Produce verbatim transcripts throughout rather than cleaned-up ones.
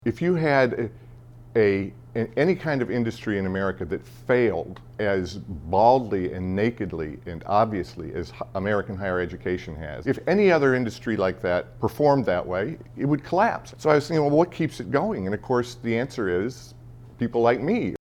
If you had a, a any kind of industry in America that failed as baldly and nakedly and obviously as American higher education has, if any other industry like that performed that way, it would collapse. So I was thinking, well, what keeps it going? And of course, the answer is people like me.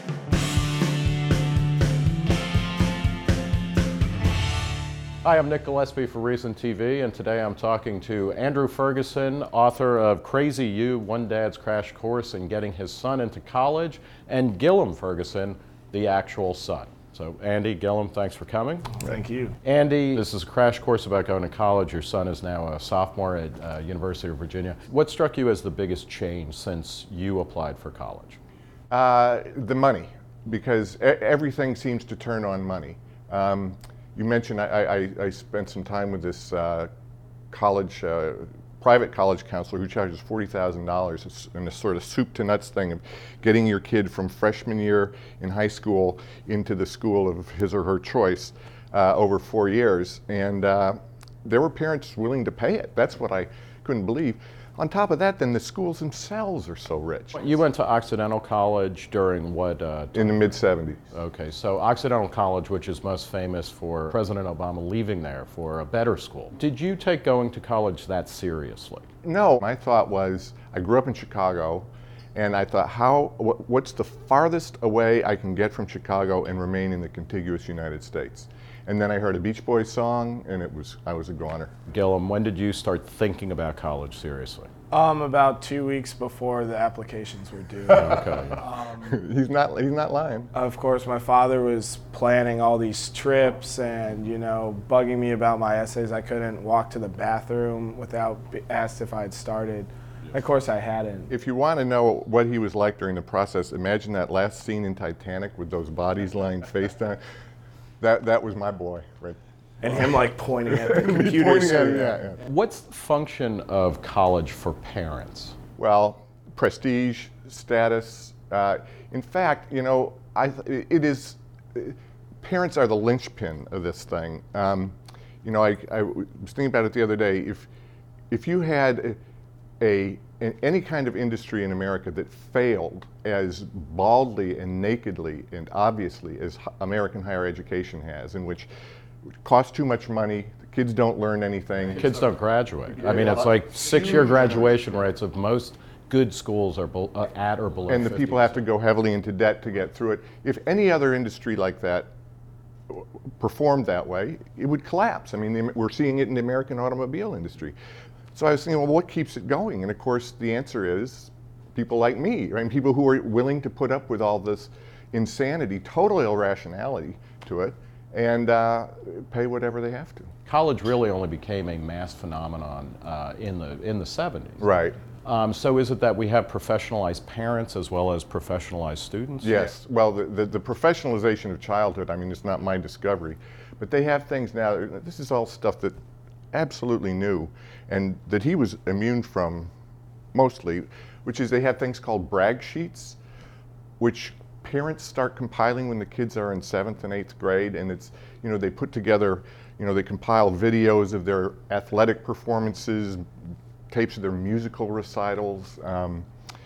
Hi, I'm Nick Gillespie for Reason T V, and today I'm talking to Andrew Ferguson, author of Crazy You, One Dad's Crash Course in Getting His Son into College, and Gillum Ferguson, the actual son. So Andy, Gillum, thanks for coming. Thank you. Andy, this is a crash course about going to college. Your son is now a sophomore at uh, University of Virginia. What struck you as the biggest change since you applied for college? Uh, the money, because e everything seems to turn on money. Um, You mentioned I, I, I spent some time with this uh, college, uh, private college counselor who charges forty thousand dollars in a sort of soup to nuts thing of getting your kid from freshman year in high school into the school of his or her choice uh, over four years. And uh, there were parents willing to pay it. That's what I couldn't believe. On top of that, then the schools themselves are so rich. You went to Occidental College during what? Uh, in the mid seventies. Okay, so Occidental College, which is most famous for President Obama leaving there for a better school. Did you take going to college that seriously? No, my thought was, I grew up in Chicago, and I thought, how, what, what's the farthest away I can get from Chicago and remain in the contiguous United States? And then I heard a Beach Boys song, and it was, I was a goner. Gillum, when did you start thinking about college seriously? Um, about two weeks before the applications were due. Okay. Um, he's not, he's not lying. of course, my father was planning all these trips and, you know, bugging me about my essays. I couldn't walk to the bathroom without being asked if I had started. Of course, I hadn't. If you want to know what he was like during the process, imagine that last scene in Titanic with those bodies lying face down. That, that was my boy, right? And him like pointing at the computer. Pointing so, at it, yeah, yeah. What's the function of college for parents? Well, prestige, status. Uh, in fact, you know, I, it is, parents are the linchpin of this thing. Um, you know, I, I was thinking about it the other day. If, if you had a, a, any kind of industry in America that failed as baldly and nakedly and obviously as American higher education has, in which it costs too much money, the kids don't learn anything. Kids don't graduate. I mean, it's like six-year graduation rates of most good schools are be, uh, at or below And the fifty percent. people have to go heavily into debt to get through it. If any other industry like that performed that way, it would collapse. I mean, we're seeing it in the American automobile industry. So I was thinking, well, what keeps it going? And of course, the answer is people like me, right? People who are willing to put up with all this insanity, total irrationality to it, and uh, pay whatever they have to. College really only became a mass phenomenon uh, in the in the seventies. Right. Um, so is it that we have professionalized parents as well as professionalized students? Yes. Well, the, the, the professionalization of childhood, I mean, it's not my discovery, but they have things now. This is all stuff that absolutely new, and that he was immune from mostly, which is they have things called brag sheets, which parents start compiling when the kids are in seventh and eighth grade, and it's, you know, they put together, you know, they compile videos of their athletic performances, tapes of their musical recitals, um,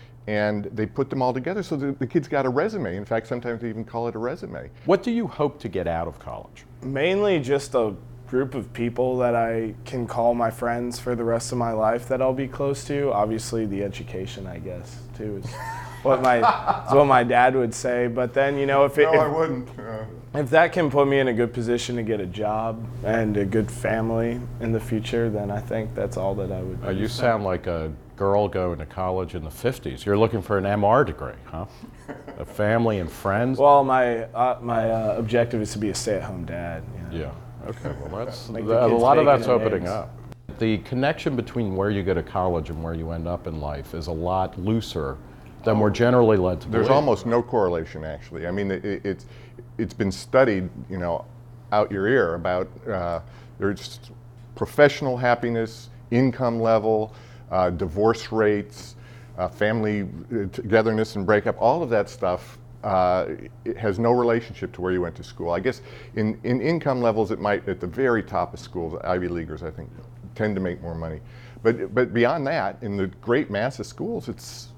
and they put them all together so that the kids got a resume. In fact, sometimes they even call it a resume. What do you hope to get out of college? Mainly just a group of people that I can call my friends for the rest of my life that I'll be close to. Obviously, the education, I guess, too, is what my is what my dad would say. But then, you know, if it, No, I if, wouldn't. Uh, if that can put me in a good position to get a job and a good family in the future, then I think that's all that I would. Uh, you sound like a girl going to college in the fifties. You're looking for an M R degree, huh? A family and friends? Well, my uh, my uh, objective is to be a stay-at-home dad. You know? Yeah. Okay, well, that's Make a the kids lot of bacon that's and opening eggs. up. The connection between where you go to college and where you end up in life is a lot looser than we're generally led to There's believe. almost no correlation, actually. I mean, it, it's it's been studied, you know, out your ear about uh, there's professional happiness, income level, uh, divorce rates, uh, family togetherness and breakup. All of that stuff uh, it has no relationship to where you went to school. I guess in in income levels, it might at the very top of schools, Ivy Leaguers, I think, tend to make more money. But but beyond that, in the great mass of schools, it's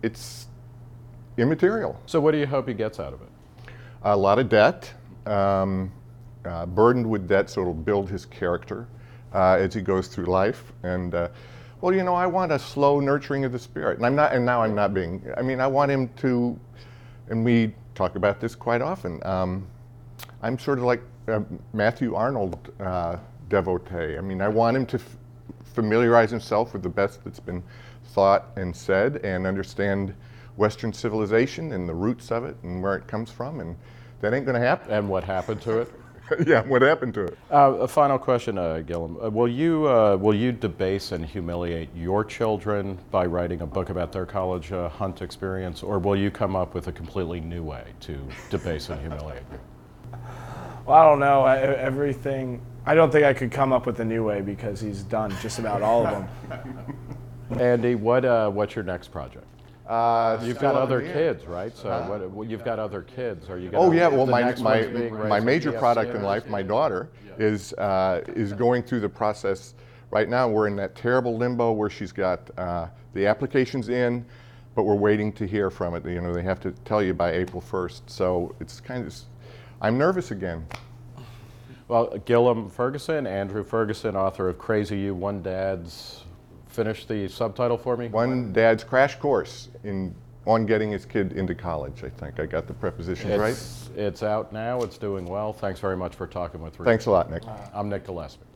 it's immaterial. So what do you hope he gets out of it? A lot of debt, um, uh, burdened with debt, so it'll build his character uh, as he goes through life. And uh, well, you know, I want a slow nurturing of the spirit, and I'm not. And now I'm not being. I mean, I want him to, and we talk about this quite often. Um, I'm sort of like a Matthew Arnold uh, devotee. I mean, I want him to f- familiarize himself with the best that's been thought and said, and understand Western civilization and the roots of it and where it comes from, and that ain't going to happen. And what happened to it? Yeah, what happened to it? Uh, a final question, uh, Gillum. Uh, will you uh, will you debase and humiliate your children by writing a book about their college uh, hunt experience, or will you come up with a completely new way to debase and humiliate you? Well, I don't know. I, everything. I don't think I could come up with a new way because he's done just about all of them. Andy, what uh, what's your next project? Uh, You've still got up in other the air. kids, right? So Huh? what, well, you've got other kids. Are you? Gonna, Oh yeah, well the my next my, one's being raised my at major P F C product in or- life, my daughter, is uh, is going through the process right now. We're in that terrible limbo where she's got uh, the applications in, but we're waiting to hear from it. You know, they have to tell you by April first. So it's kind of, I'm nervous again. Well, Gillum Ferguson, Andrew Ferguson, author of Crazy You, One Dad's. Finish the subtitle for me. One Dad's Crash Course in on getting his kid into college. I think I got the prepositions right. It's, it's out now. It's doing well. Thanks very much for talking with me. Thanks a lot, Nick. I'm Nick Gillespie.